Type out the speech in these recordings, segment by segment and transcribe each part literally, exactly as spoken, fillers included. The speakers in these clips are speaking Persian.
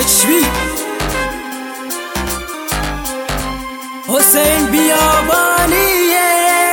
اچ بی حسین بیابانیه.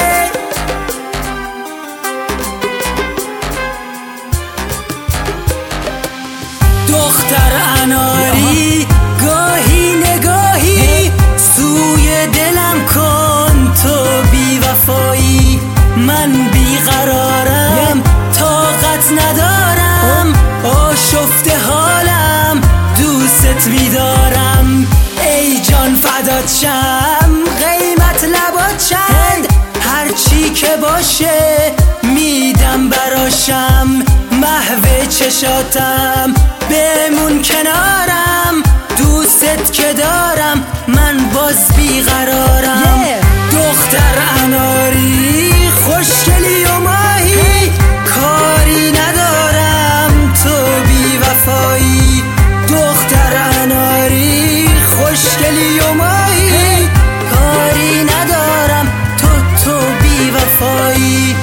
دختر اناری گاهی نگاهی سوی دلم کن، تو بی وفایی من بیقرارم، طاقت ندارم، آشفته حالم، دوست می‌دارم. ای جان فدات شم، قیمت لبات چند، هرچی که باشه میدم براشم. محو چشاتم بمون کنارم، دوست که دارم من باز بیقرارم. yeah. دختر اناری خوشگلی و ماهی، کاری ندارم تو بی وفایی. دختر اناری خوشگلی و ماهی، کاری ندارم تو تو بی وفایی.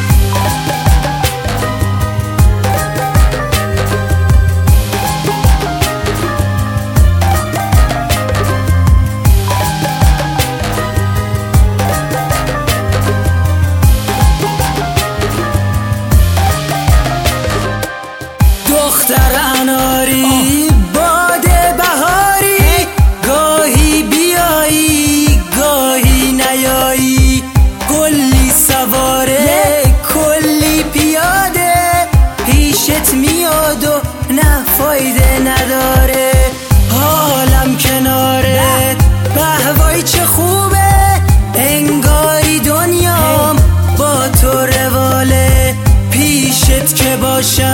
دختر اناری باد بهاری، گاهی بیایی گاهی نیایی، کلی سواره کلی پیاده، پیشت میاد و نه فایده نداره. حالم کنارت بهوای چه خوبه، انگاری دنیام با تو رواله، پیشت که باشم